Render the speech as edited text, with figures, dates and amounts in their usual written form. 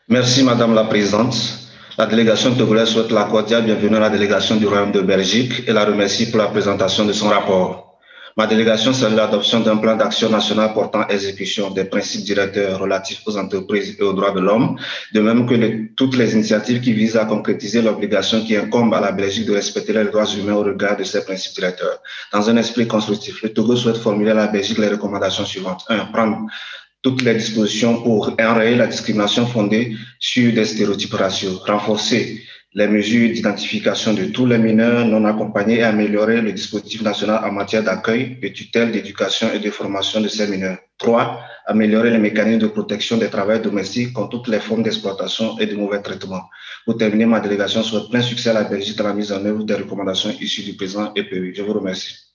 Merci, Madame la Présidente. La délégation togolaise souhaite la cordiale bienvenue à la délégation du Royaume de Belgique et la remercie pour la présentation de son rapport. Ma délégation salue l'adoption d'un plan d'action national portant exécution des principes directeurs relatifs aux entreprises et aux droits de l'homme, de même que toutes les initiatives qui visent à concrétiser l'obligation qui incombe à la Belgique de respecter les droits humains au regard de ces principes directeurs. Dans un esprit constructif, le Togo souhaite formuler à la Belgique les recommandations suivantes. 1. Prendre toutes les dispositions pour enrayer la discrimination fondée sur des stéréotypes raciaux, renforcer les mesures d'identification de tous les mineurs non accompagnés et améliorer le dispositif national en matière d'accueil, de tutelle, d'éducation et de formation de ces mineurs. 3. Améliorer les mécanismes de protection des travailleurs domestiques contre toutes les formes d'exploitation et de mauvais traitements. Pour terminer, ma délégation souhaite plein succès à la Belgique dans la mise en œuvre des recommandations issues du présent EPE. Je vous remercie.